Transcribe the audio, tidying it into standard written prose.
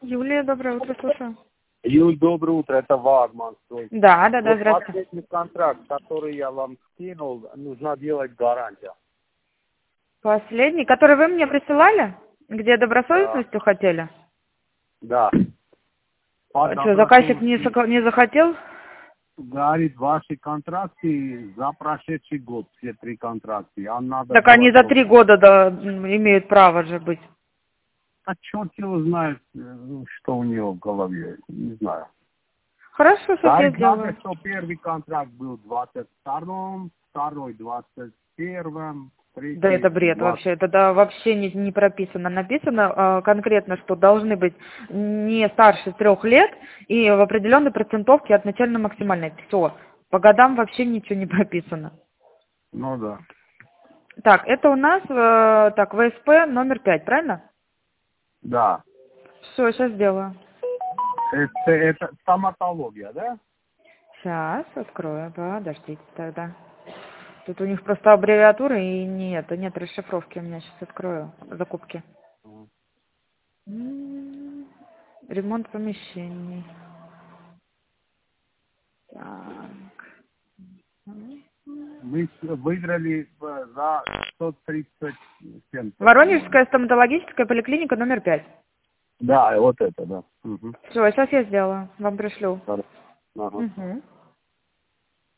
Юлия, доброе утро, слушаю. Юль, доброе утро, это Вагман. Да, Вот здравствуйте. последний контракт, который я вам скинул, нужно делать гарантия. Последний, который вы мне присылали? Где Да. добросовестностью хотели? Да. По Что, заказчик не захотел? Говорит, ваши контракты за прошедший год, все 3 контракта. А надо Так они делать за 3 года имеют право же быть. А черт его знает, что у него в голове, не знаю. Хорошо, сейчас я Говорит, надо, сделаю. что первый контракт был в 22-м, второй в 21-м, третий Да это бред 20. вообще, это да, вообще не прописано. Написано конкретно, что должны быть не старше 3 лет и в определенной процентовке от начально-максимальной. Все. По годам вообще ничего не прописано. Ну да. Так, это у нас так, ВСП номер 5, правильно? Да. Все, сейчас сделаю. Это стоматология, да? Сейчас открою, подождите тогда. Тут у них просто аббревиатура и нет расшифровки. У меня сейчас открою закупки. Ремонт помещений. Так. Мы выиграли за 137. Воронежская стоматологическая поликлиника номер 5. Да, вот это, да. Угу. Все, сейчас я сделаю. Вам пришлю. Ага. Угу.